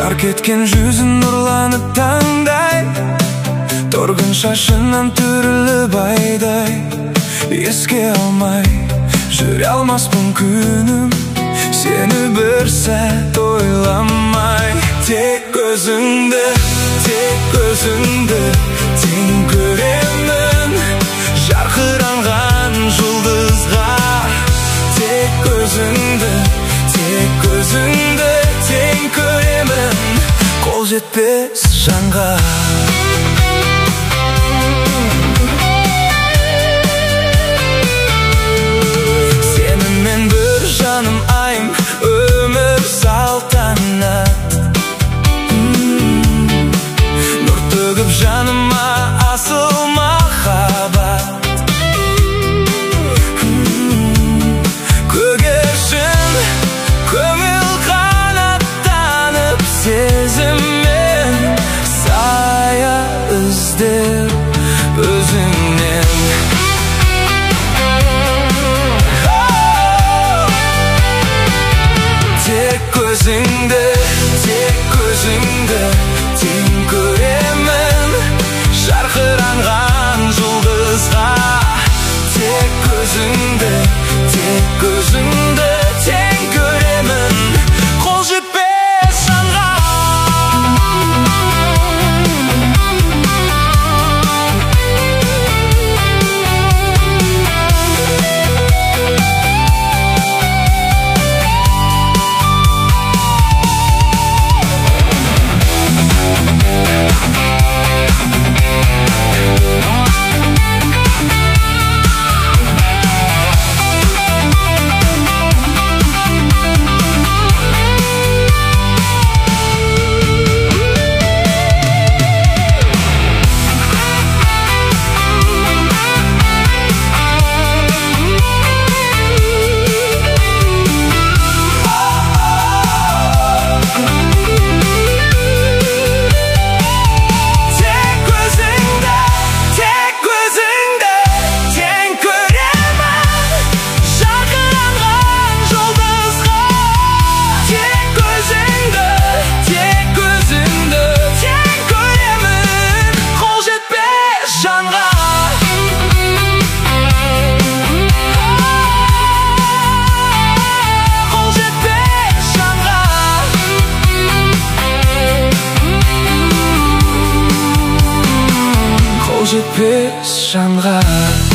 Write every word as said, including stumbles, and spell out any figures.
Жарқ еткен жүзін нұрланып таңдай, торғын шашынан түріліп айдай. Еске алмай жүре алмаспын күнім, сені бір сәт ойламай. Тек өзіңді, тек өзіңді тең көремін, жарқыранған жұлдызға. Тек өзіңді, тек өзіңді тең көремін, қол жетпес жанға. Сенімен бір жаным айым, өмір салтанат. Нұр төгіп жаныма асыл махаббат. Көгершін көңіл қанаттанып, сезіммен сая іздеп өзіңнен. Тек өзіңді, тек өзіңді тең көремін, жарқыранған жұлдызға. Тек өзіңді, тек өзіңді тең көремін, қол жетпес жанға. Жетпес жанға.